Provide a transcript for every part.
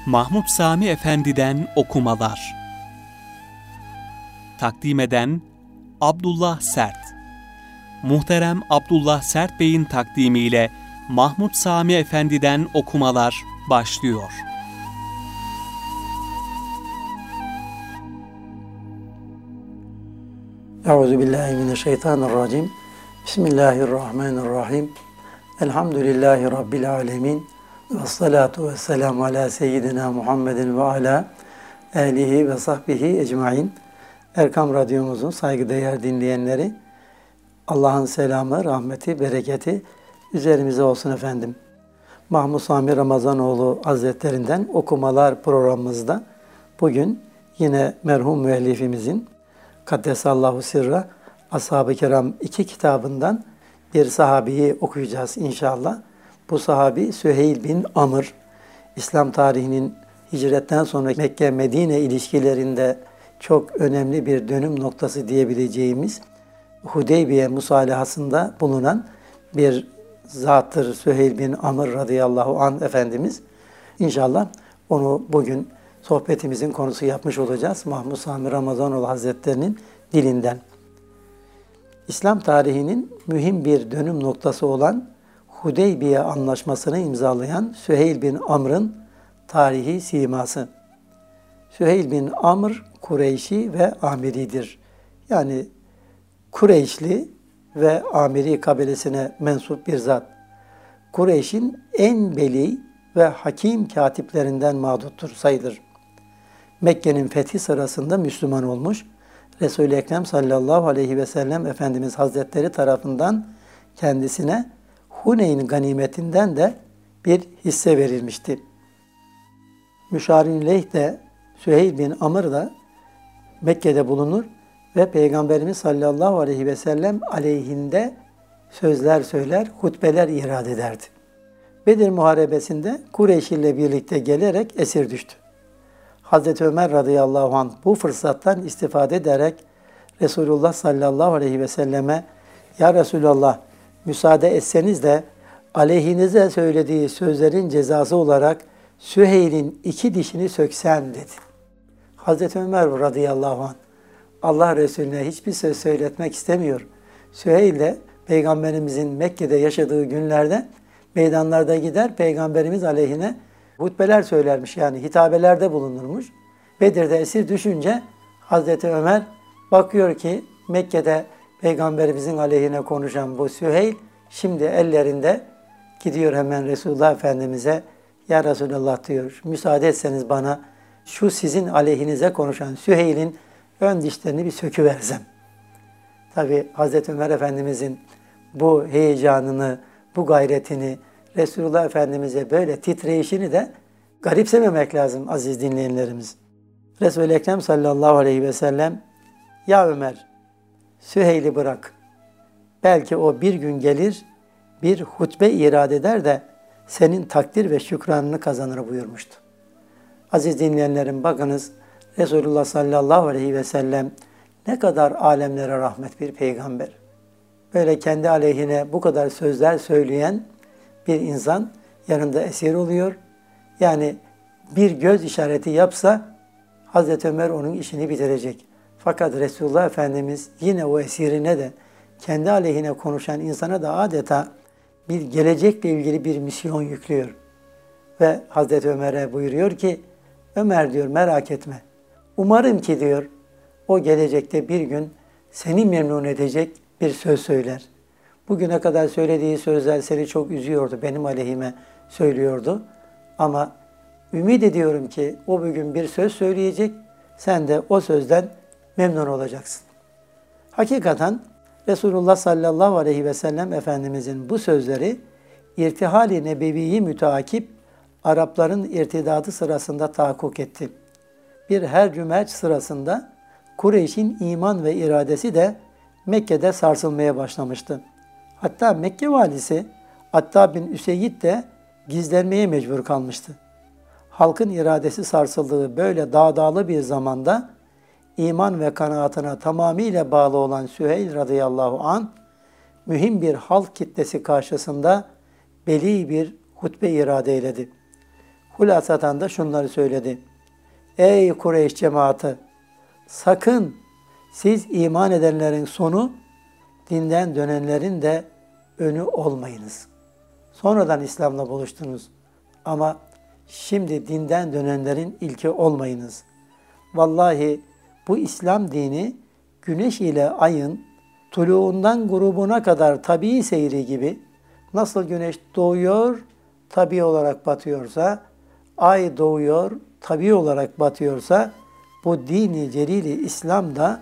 Mahmud Sami Efendi'den okumalar. Takdim eden Abdullah Sert. Muhterem Abdullah Sert Bey'in takdimiyle Mahmud Sami Efendi'den okumalar başlıyor. Euzubillahimineşşeytanirracim. Bismillahirrahmanirrahim. Elhamdülillahi Rabbil alemin. Vessalatu vesselamu ala seyyidina Muhammedin ve ala alihi ve sahbihi ecmain. Erkam Radyomuzun saygıdeğer dinleyenleri, Allah'ın selamı, rahmeti, bereketi üzerimize olsun efendim. Mahmud Sami Ramazanoğlu Hazretlerinden okumalar programımızda bugün yine merhum müellifimizin Kaddesallahu Sirra Ashab-ı Kiram 2 kitabından bir sahabeyi okuyacağız inşallah. Bu sahabi Süheyl bin Amr, İslam tarihinin hicretten sonra Mekke-Medine ilişkilerinde çok önemli bir dönüm noktası diyebileceğimiz Hudeybiye musalahasında bulunan bir zattır Süheyl bin Amr radıyallahu anh Efendimiz. İnşallah onu bugün sohbetimizin konusu yapmış olacağız. Mahmud Sami Ramazanoğlu Hazretleri'nin dilinden. İslam tarihinin mühim bir dönüm noktası olan Hudeybiye Anlaşması'nı imzalayan Süheyl bin Amr'ın tarihi siması. Süheyl bin Amr, Kureyşi ve Amiridir. Yani Kureyşli ve Amiri kabilesine mensup bir zat. Kureyş'in en beli ve hakim katiplerinden mağduttur sayılır. Mekke'nin fethi sırasında Müslüman olmuş, Resul-i Ekrem sallallahu aleyhi ve sellem Efendimiz Hazretleri tarafından kendisine Huneyn ganimetinden de bir hisse verilmişti. Müşarin Leyh de Süheyl bin Amr da Mekke'de bulunur ve Peygamberimiz sallallahu aleyhi ve sellem aleyhinde sözler söyler, hutbeler irad ederdi. Bedir Muharebesi'nde Kureyş ile birlikte gelerek esir düştü. Hazreti Ömer radıyallahu anh bu fırsattan istifade ederek Resulullah sallallahu aleyhi ve selleme "Ya Resulallah, müsaade etseniz de aleyhinize söylediği sözlerin cezası olarak Süheyl'in 2 dişini söksem" dedi. Hazreti Ömer radıyallahu anh Allah Resulüne hiçbir söz söyletmek istemiyor. Süheyl de Peygamberimizin Mekke'de yaşadığı günlerde meydanlarda gider, Peygamberimiz aleyhine hutbeler söylermiş, yani hitabelerde bulunurmuş. Bedir'de esir düşünce Hazreti Ömer bakıyor ki Mekke'de Peygamberimizin aleyhine konuşan bu Süheyl şimdi ellerinde, gidiyor hemen Resulullah Efendimiz'e, "Ya Resulullah," diyor, "müsaade etseniz bana şu sizin aleyhinize konuşan Süheyl'in ön dişlerini bir söküversem." Tabi Hazreti Ömer Efendimiz'in bu heyecanını, bu gayretini, Resulullah Efendimiz'e böyle titreyişini de garipsememek lazım aziz dinleyenlerimiz. Resul-i Ekrem sallallahu aleyhi ve sellem, "Ya Ömer, Süheyl'i bırak. Belki o bir gün gelir, bir hutbe irad eder de senin takdir ve şükranını kazanır" buyurmuştu. Aziz dinleyenlerim, bakınız Resulullah sallallahu aleyhi ve sellem ne kadar alemlere rahmet bir peygamber. Böyle kendi aleyhine bu kadar sözler söyleyen bir insan yanında esir oluyor. Yani bir göz işareti yapsa Hazreti Ömer onun işini bitirecek. Fakat Resulullah Efendimiz yine o esirine de kendi aleyhine konuşan insana da adeta bir gelecekle ilgili bir misyon yüklüyor. Ve Hazreti Ömer'e buyuruyor ki, "Ömer," diyor, "merak etme. Umarım ki," diyor, "o gelecekte bir gün seni memnun edecek bir söz söyler. Bugüne kadar söylediği sözler seni çok üzüyordu, benim aleyhime söylüyordu. Ama ümit ediyorum ki o bugün bir söz söyleyecek, sen de o sözden memnun olacaksın." Hakikaten Resulullah sallallahu aleyhi ve sellem Efendimizin bu sözleri irtihal-i nebeviyi müteakip Arapların irtidadı sırasında tahakkuk etti. Bir hercümerç sırasında Kureyş'in iman ve iradesi de Mekke'de sarsılmaya başlamıştı. Hatta Mekke valisi Attab bin Üseyd de gizlenmeye mecbur kalmıştı. Halkın iradesi sarsıldığı böyle dağdağlı bir zamanda iman ve kanaatına tamamıyla bağlı olan Süheyl radıyallahu anh mühim bir halk kitlesi karşısında beli bir hutbe irade eyledi. Hulasatan da şunları söyledi. Ey Kureyş cemaati! Sakın siz iman edenlerin sonu, dinden dönenlerin de önü olmayınız. Sonradan İslam'la buluştunuz. Ama şimdi dinden dönenlerin ilki olmayınız. Vallahi bu İslam dini güneş ile ayın tuluğundan grubuna kadar tabii seyri gibi, nasıl güneş doğuyor, tabii olarak batıyorsa, ay doğuyor, tabii olarak batıyorsa, bu dini celili İslam da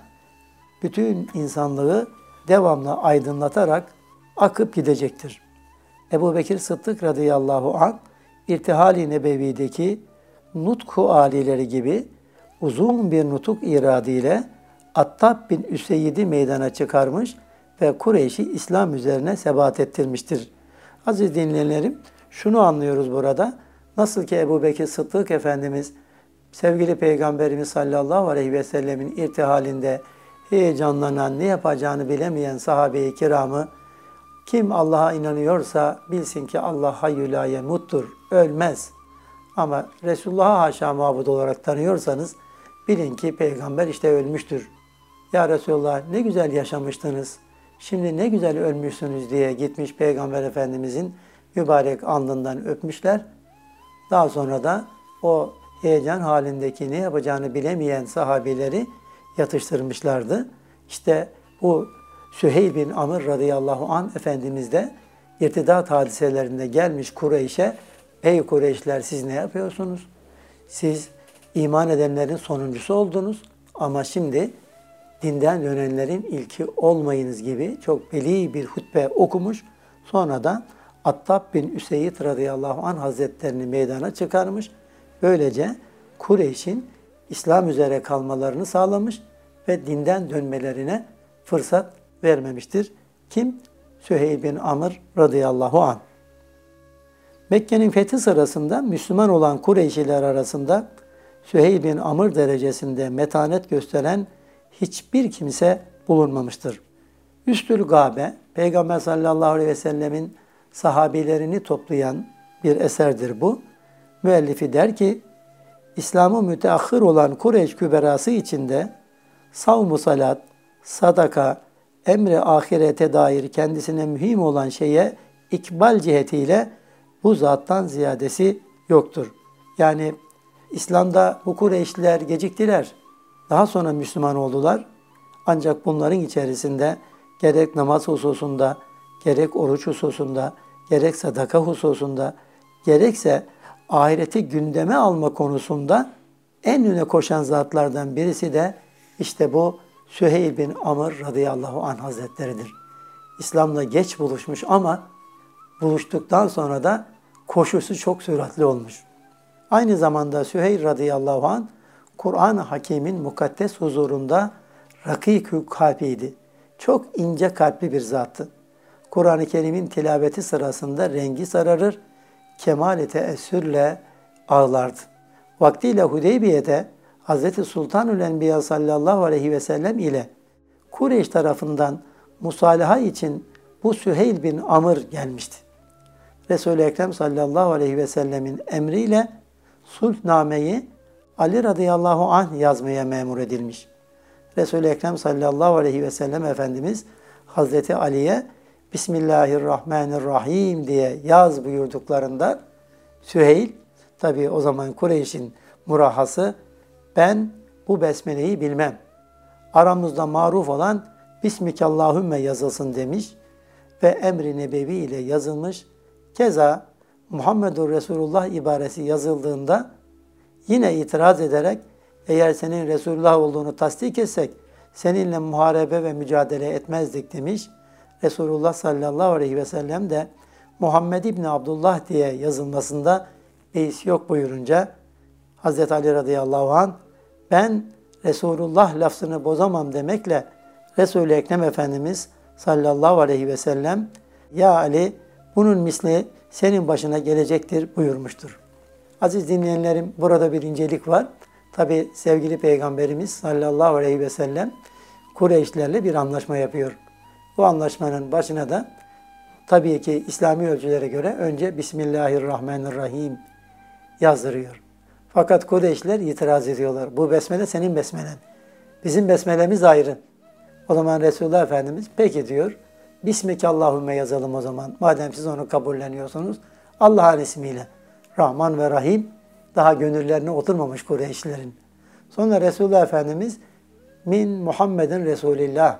bütün insanlığı devamlı aydınlatarak akıp gidecektir. Ebu Bekir Sıddık radıyallahu anh, İrtihal-i Nebevi'deki nutku alileri gibi uzun bir nutuk iradiyle Attab bin Üseyd'i meydana çıkarmış ve Kureyş'i İslam üzerine sebat ettirmiştir. Aziz dinleyenlerim, şunu anlıyoruz burada. Nasıl ki Ebu Bekir Sıddık Efendimiz, sevgili Peygamberimiz sallallahu aleyhi ve sellemin irtihalinde heyecanlanan, ne yapacağını bilemeyen sahabe-i kiramı, kim Allah'a inanıyorsa bilsin ki Allah hayyü la yemuttur, ölmez. Ama Resulullah'a haşa mabud olarak tanıyorsanız bilin ki peygamber işte ölmüştür. Ya Resulullah ne güzel yaşamıştınız, şimdi ne güzel ölmüşsünüz diye gitmiş Peygamber Efendimizin mübarek alnından öpmüşler. Daha sonra da o heyecan halindeki ne yapacağını bilemeyen sahabeleri yatıştırmışlardı. İşte bu Süheyl bin Amr radıyallahu anh Efendimiz de irtidat hadiselerinde gelmiş Kureyş'e, ey Kureyşler siz ne yapıyorsunuz? Siz iman edenlerin sonuncusu oldunuz ama şimdi dinden dönenlerin ilki olmayınız gibi çok beli bir hutbe okumuş. Sonra da Attab bin Üseyd radıyallahu anh hazretlerini meydana çıkarmış. Böylece Kureyş'in İslam üzere kalmalarını sağlamış ve dinden dönmelerine fırsat vermemiştir. Kim? Süheyl bin Amr radıyallahu anh. Mekke'nin fethi sırasında Müslüman olan Kureyşliler arasında Süheyl bin Amr derecesinde metanet gösteren hiçbir kimse bulunmamıştır. Üstül Gabe, Peygamber sallallahu aleyhi ve sellemin sahabilerini toplayan bir eserdir bu. Müellifi der ki, İslam'ı müteahhir olan Kureyş küberası içinde savm-u salat, sadaka, emri ahirete dair kendisine mühim olan şeye ikbal cihetiyle bu zattan ziyadesi yoktur. Yani İslam'da bu Kureyşliler geciktiler. Daha sonra Müslüman oldular. Ancak bunların içerisinde gerek namaz hususunda, gerek oruç hususunda, gerek sadaka hususunda, gerekse ahireti gündeme alma konusunda en öne koşan zatlardan birisi de işte bu Süheyl bin Amr radıyallahu anh hazretleridir. İslam'la geç buluşmuş ama buluştuktan sonra da koşusu çok süratli olmuş. Aynı zamanda Süheyl radıyallahu anh Kur'an-ı Hakîm'in mukaddes huzurunda rakîk-ü kalbiydi. Çok ince kalpli bir zattı. Kur'an-ı Kerim'in tilaveti sırasında rengi sararır, kemal-i teessürle ağlardı. Vaktiyle Hudeybiye'de Hz. Sultanül Enbiya sallallahu aleyhi ve sellem ile Kureyş tarafından musalaha için bu Süheyl bin Amr gelmişti. Resul-i Ekrem sallallahu aleyhi ve sellemin emriyle sulhnameyi Ali radıyallahu anh yazmaya memur edilmiş. Resul-i Ekrem sallallahu aleyhi ve sellem Efendimiz Hazreti Ali'ye Bismillahirrahmanirrahim diye yaz buyurduklarında Süheyl, tabi o zaman Kureyş'in murahhası, ben bu besmeleyi bilmem. Aramızda maruf olan Bismikallahümme yazılsın demiş ve emri nebevi ile yazılmış. Keza Muhammedur Resulullah ibaresi yazıldığında yine itiraz ederek eğer senin Resulullah olduğunu tasdik etsek seninle muharebe ve mücadele etmezdik demiş. Resulullah sallallahu aleyhi ve sellem de Muhammed İbni Abdullah diye yazılmasında beis yok buyurunca Hz. Ali radıyallahu anh ben Resulullah lafzını bozamam demekle Resul-i Ekrem Efendimiz sallallahu aleyhi ve sellem ya Ali bunun misli senin başına gelecektir buyurmuştur. Aziz dinleyenlerim, burada bir incelik var. Tabi sevgili Peygamberimiz sallallahu aleyhi ve sellem Kureyşlerle bir anlaşma yapıyor. Bu anlaşmanın başına da tabii ki İslami ölçülere göre önce Bismillahirrahmanirrahim yazdırıyor. Fakat Kureyşliler itiraz ediyorlar. Bu besmele senin besmelen. Bizim besmelemiz ayrı. O zaman Resulullah Efendimiz peki diyor. Bismike Allahümme yazalım o zaman. Madem siz onu kabulleniyorsunuz. Allah'ın ismiyle. Rahman ve Rahim daha gönüllerine oturmamış Kureyşlilerin. Sonra Resulullah Efendimiz min Muhammedin Resulillah.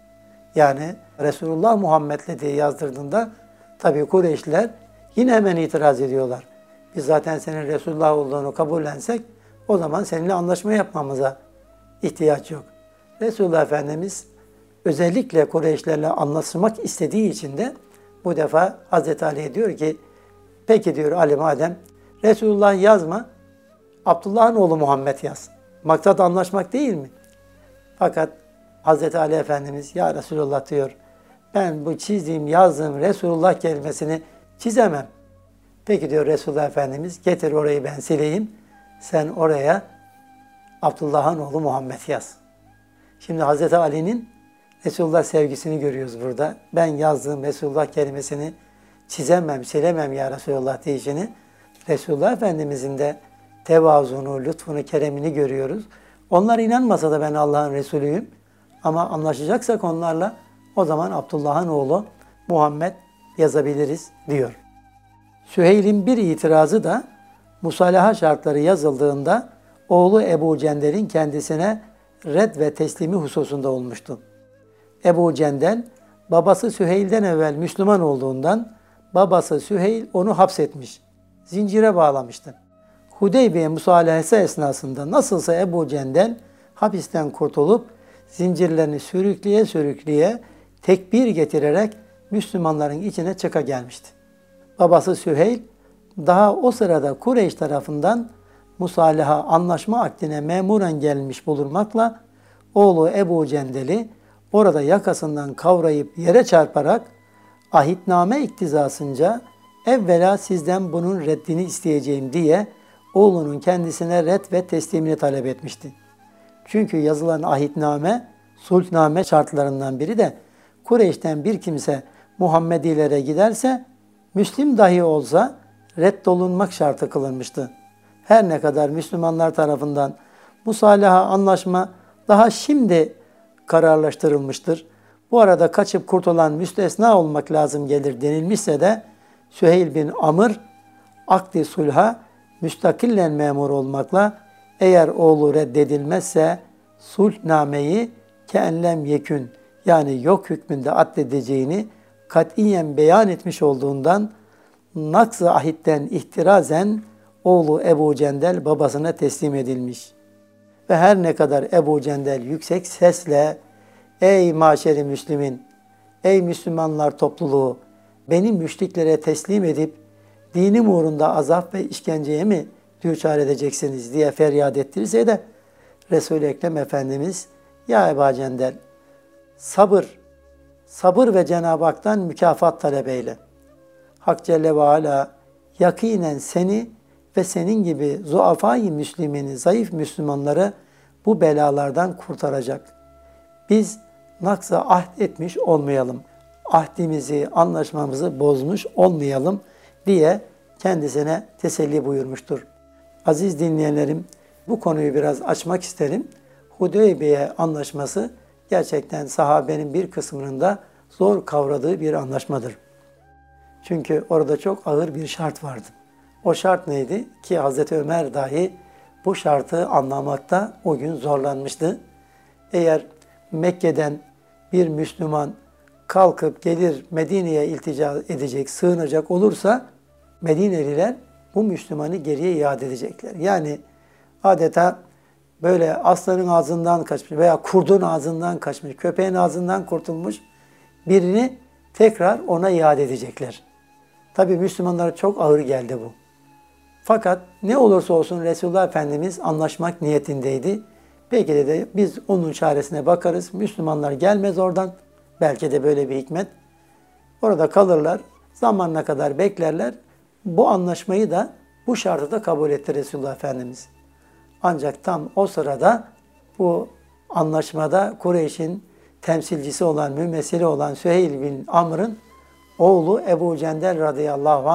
Yani Resulullah Muhammed'le diye yazdırdığında tabii Kureyşliler yine hemen itiraz ediyorlar. Biz zaten senin Resulullah olduğunu kabullensek o zaman seninle anlaşma yapmamıza ihtiyaç yok. Resulullah Efendimiz özellikle Kureyşlerle anlaşmak istediği için de bu defa Hazreti Ali'ye diyor ki peki diyor Ali madem Resulullah yazma Abdullah'ın oğlu Muhammed yaz. Maksat anlaşmak değil mi? Fakat Hazreti Ali Efendimiz ya Resulullah diyor ben bu çizdiğim yazdığım Resulullah kelimesini çizemem. Peki diyor Resulullah Efendimiz getir orayı ben sileyim. Sen oraya Abdullah'ın oğlu Muhammed yaz. Şimdi Hazreti Ali'nin Resulullah sevgisini görüyoruz burada. Ben yazdığım Resulullah kelimesini çizemem, silemem ya Resulullah diyişini. Resulullah Efendimizin de tevazunu, lütfunu, keremini görüyoruz. Onlar inanmasa da ben Allah'ın Resulüyüm. Ama anlaşacaksak onlarla o zaman Abdullah'ın oğlu Muhammed yazabiliriz diyor. Süheyl'in bir itirazı da musalaha şartları yazıldığında oğlu Ebu Cendel'in kendisine red ve teslimi hususunda olmuştu. Ebu Cendel babası Süheyl'den evvel Müslüman olduğundan babası Süheyl onu hapsetmiş, zincire bağlamıştı. Hudeybiye musalahası esnasında nasılsa Ebu Cendel hapisten kurtulup zincirlerini sürükleye sürükleye tekbir getirerek Müslümanların içine çıka gelmişti. Babası Süheyl daha o sırada Kureyş tarafından musalaha anlaşma akdine memuren gelmiş bulunmakla oğlu Ebu Cendel'i orada yakasından kavrayıp yere çarparak ahitname iktizasınca evvela sizden bunun reddini isteyeceğim diye oğlunun kendisine red ve teslimini talep etmişti. Çünkü yazılan ahitname, sulhname şartlarından biri de Kureyş'ten bir kimse Muhammedilere giderse Müslim dahi olsa reddolunmak şartı kılınmıştı. Her ne kadar Müslümanlar tarafından musalaha anlaşma daha şimdi kararlaştırılmıştır. Bu arada kaçıp kurtulan müstesna olmak lazım gelir denilmişse de Süheyl bin Amr akdi sulha müstakillen memur olmakla eğer oğlu reddedilmezse sulhnameyi keenlem yekün yani yok hükmünde addedeceğini katiyen beyan etmiş olduğundan naks-ı ahitten ihtirazen oğlu Ebu Cendel babasına teslim edilmiş. Ve her ne kadar Ebu Cendel yüksek sesle ey maşeri Müslümin, ey Müslümanlar topluluğu beni müşriklere teslim edip dinim uğrunda azap ve işkenceye mi düçar edeceksiniz diye feryat ettirirse de Resul-i Ekrem Efendimiz ya Ebu Cendel sabır ve Cenab-ı Hak'tan mükafat talep eyle. Hak Celle ve Ala yakinen seni ve senin gibi zuafai müslimini, zayıf Müslümanları bu belalardan kurtaracak. Biz naksa ahd etmiş olmayalım. Ahdimizi, anlaşmamızı bozmuş olmayalım diye kendisine teselli buyurmuştur. Aziz dinleyenlerim, bu konuyu biraz açmak isterim. Hudeybiye anlaşması gerçekten sahabenin bir kısmının da zor kavradığı bir anlaşmadır. Çünkü orada çok ağır bir şart vardı. O şart neydi? Ki Hazreti Ömer dahi bu şartı anlamakta o gün zorlanmıştı. Eğer Mekke'den bir Müslüman kalkıp gelir Medine'ye iltica edecek, sığınacak olursa Medineliler bu Müslümanı geriye iade edecekler. Yani adeta böyle aslanın ağzından kaçmış veya kurdun ağzından kaçmış, köpeğin ağzından kurtulmuş birini tekrar ona iade edecekler. Tabii Müslümanlara çok ağır geldi bu. Fakat ne olursa olsun Resulullah Efendimiz anlaşmak niyetindeydi. Belki de biz onun çaresine bakarız. Müslümanlar gelmez oradan. Belki de böyle bir hikmet. Orada kalırlar. Zamanına kadar beklerler. Bu anlaşmayı da bu şartı da kabul etti Resulullah Efendimiz. Ancak tam o sırada bu anlaşmada Kureyş'in temsilcisi olan, mümessili olan Süheyl bin Amr'ın oğlu Ebu Cendel radıyallahu anh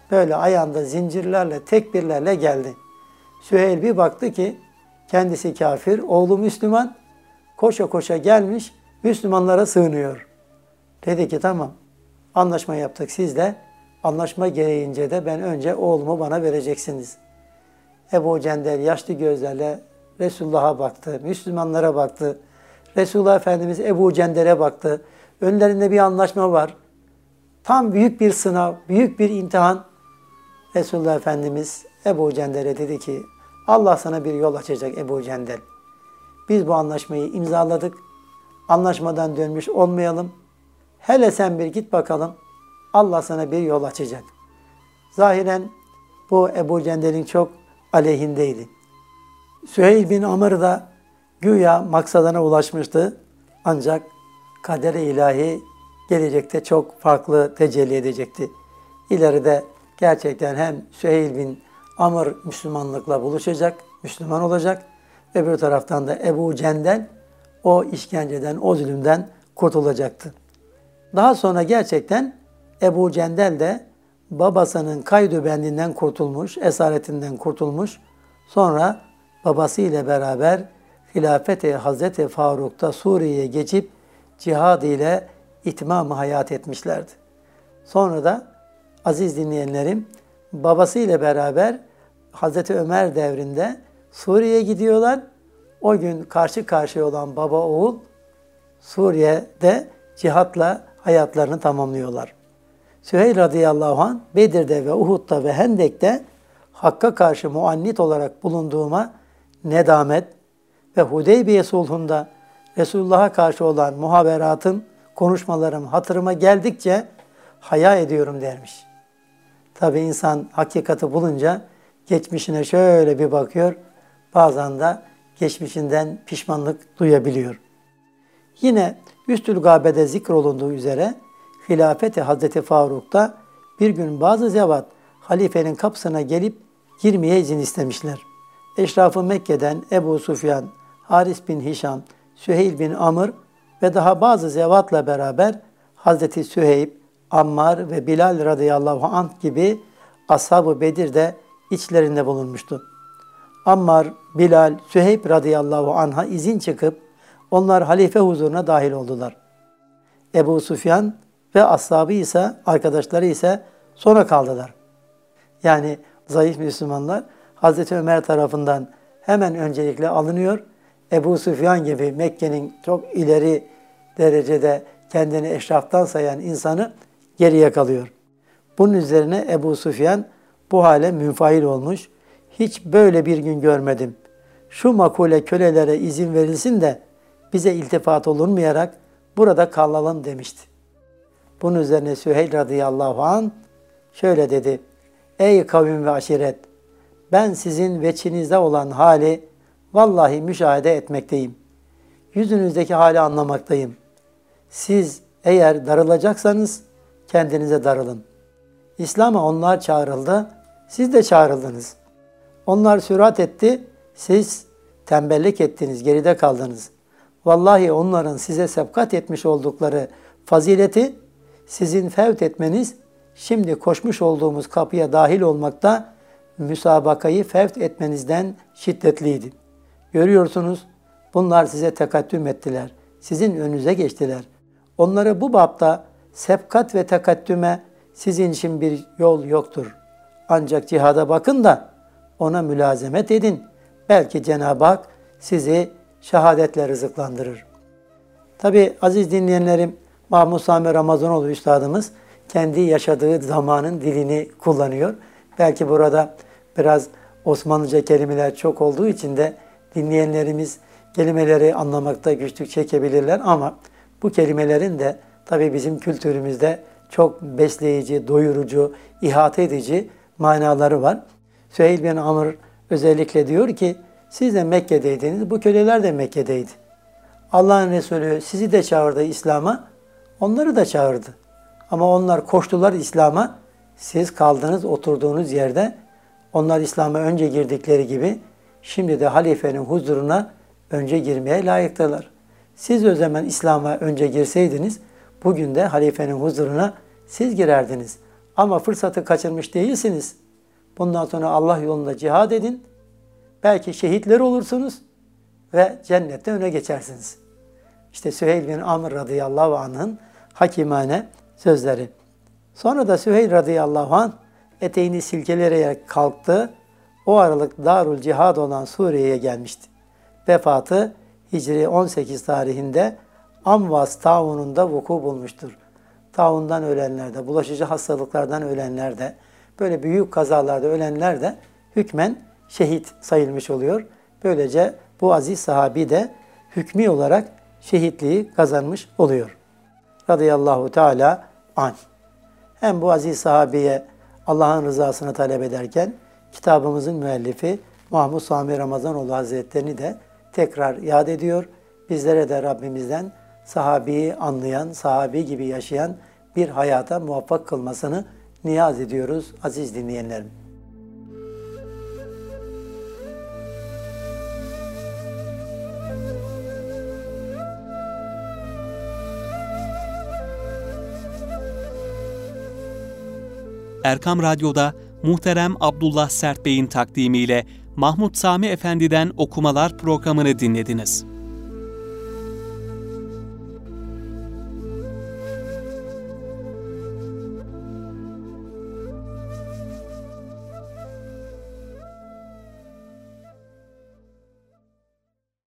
böyle ayağında zincirlerle, tekbirlerle geldi. Süheyl bir baktı ki kendisi kafir, oğlu Müslüman, koşa koşa gelmiş, Müslümanlara sığınıyor. Dedi ki tamam, anlaşma yaptık sizle. Anlaşma gereğince de ben önce oğlumu bana vereceksiniz. Ebu Cendel yaşlı gözlerle Resulullah'a baktı, Müslümanlara baktı. Resulullah Efendimiz Ebu Cendel'e baktı. Önlerinde bir anlaşma var. Tam büyük bir sınav, büyük bir imtihan. Resulullah Efendimiz Ebu Cendel'e dedi ki, Allah sana bir yol açacak Ebu Cendel. Biz bu anlaşmayı imzaladık. Anlaşmadan dönmüş olmayalım. Hele sen bir git bakalım. Allah sana bir yol açacak. Zahiren bu Ebu Cendel'in çok aleyhindeydi. Süheyl bin Amr da güya maksadına ulaşmıştı. Ancak kader-i ilahi gelecekte çok farklı tecelli edecekti. İleride gerçekten hem Süheyl bin Amr Müslümanlıkla buluşacak, Müslüman olacak. Öbür taraftan da Ebu Cendel o işkenceden, o zulümden kurtulacaktı. Daha sonra gerçekten Ebu Cendel de babasının kaydu bendinden kurtulmuş, esaretinden kurtulmuş. Sonra babası ile beraber hilafeti Hazreti Faruk'ta Suriye'ye geçip cihad ile itmam-ı hayat etmişlerdi. Sonra da aziz dinleyenlerim babası ile beraber Hazreti Ömer devrinde Suriye'ye gidiyorlar. O gün karşı karşıya olan baba oğul Suriye'de cihatla hayatlarını tamamlıyorlar. Süheyl radıyallahu anh Bedir'de ve Uhud'da ve Hendek'te Hakk'a karşı muannit olarak bulunduğuma nedamet ve Hudeybiye sulhunda Resulullah'a karşı olan muhaberatım, konuşmalarım hatırıma geldikçe haya ediyorum dermiş. Tabi insan hakikati bulunca geçmişine şöyle bir bakıyor, bazen de geçmişinden pişmanlık duyabiliyor. Yine Üstül Gabe'de zikrolunduğu üzere hilafeti Hazreti Faruk'ta bir gün bazı zevat halifenin kapısına gelip girmeye izin istemişler. Eşraf-ı Mekke'den Ebu Sufyan, Haris bin Hişam, Süheyl bin Amr ve daha bazı zevatla beraber Hazreti Süheyb, Ammar ve Bilal radıyallahu anh gibi Ashab-ı Bedir de içlerinde bulunmuştu. Ammar, Bilal, Süheyb radıyallahu anh'a izin çıkıp onlar halife huzuruna dahil oldular. Ebu Sufyan ve ashabı ise, arkadaşları ise sona kaldılar. Yani zayıf Müslümanlar Hazreti Ömer tarafından hemen öncelikle alınıyor. Ebu Sufyan gibi Mekke'nin çok ileri derecede kendini eşraftan sayan insanı geriye kalıyor. Bunun üzerine Ebu Sufyan bu hale münfail olmuş. Hiç böyle bir gün görmedim. Şu makule kölelere izin verilsin de bize iltifat olunmayarak burada kalalım demişti. Bunun üzerine Süheyl radıyallahu anh şöyle dedi. Ey kavim ve aşiret! Ben sizin veçinizde olan hali vallahi müşahede etmekteyim. Yüzünüzdeki hali anlamaktayım. Siz eğer darılacaksanız kendinize darılın. İslam'a onlar çağrıldı, siz de çağrıldınız. Onlar sürat etti, siz tembellik ettiniz, geride kaldınız. Vallahi onların size sebkat etmiş oldukları fazileti sizin fevt etmeniz, şimdi koşmuş olduğumuz kapıya dahil olmakta müsabakayı fevt etmenizden şiddetliydi. Görüyorsunuz, bunlar size tekattüm ettiler, sizin önünüze geçtiler. Onları bu bapta sebkat ve tekattüme sizin için bir yol yoktur. Ancak cihada bakın da ona mülazemet edin. Belki Cenab-ı Hak sizi şehadetle rızıklandırır. Tabi aziz dinleyenlerim, Mahmud Sami Ramazanoğlu Üstadımız kendi yaşadığı zamanın dilini kullanıyor. Belki burada biraz Osmanlıca kelimeler çok olduğu için de dinleyenlerimiz kelimeleri anlamakta güçlük çekebilirler ama bu kelimelerin de tabi bizim kültürümüzde çok besleyici, doyurucu, ihate edici manaları var. Süheyl bin Amr özellikle diyor ki, siz de Mekke'deydiniz, bu köleler de Mekke'deydi. Allah'ın Resulü sizi de çağırdı İslam'a, onları da çağırdı. Ama onlar koştular İslam'a, siz kaldınız oturduğunuz yerde. Onlar İslam'a önce girdikleri gibi, şimdi de halifenin huzuruna önce girmeye layıktılar. Siz o zaman İslam'a önce girseydiniz, bugün de halifenin huzuruna siz girerdiniz. Ama fırsatı kaçırmış değilsiniz. Bundan sonra Allah yolunda cihad edin. Belki şehitler olursunuz ve cennette öne geçersiniz. İşte Süheyl bin Amr radıyallahu anh'ın hakimane sözleri. Sonra da Süheyl radıyallahu anh eteğini silkeleyerek kalktı. O aralık Darul Cihad olan Suriye'ye gelmişti. Vefatı Hicri 18 tarihinde Amvas taununda vuku bulmuştur. Taundan ölenler de, bulaşıcı hastalıklardan ölenler de, böyle büyük kazalarda ölenler de hükmen şehit sayılmış oluyor. Böylece bu aziz sahabi de hükmü olarak şehitliği kazanmış oluyor. Radıyallahu Teala anh. Hem bu aziz sahabiye Allah'ın rızasını talep ederken kitabımızın müellifi Mahmud Sami Ramazanoğlu Hazretlerini de tekrar yad ediyor. Bizlere de Rabbimizden sahabeyi anlayan, sahabi gibi yaşayan bir hayata muvaffak kılmasını niyaz ediyoruz aziz dinleyenlerim. Erkam Radyo'da Muhterem Abdullah Sert Bey'in takdimiyle Mahmud Sami Efendi'den okumalar programını dinlediniz.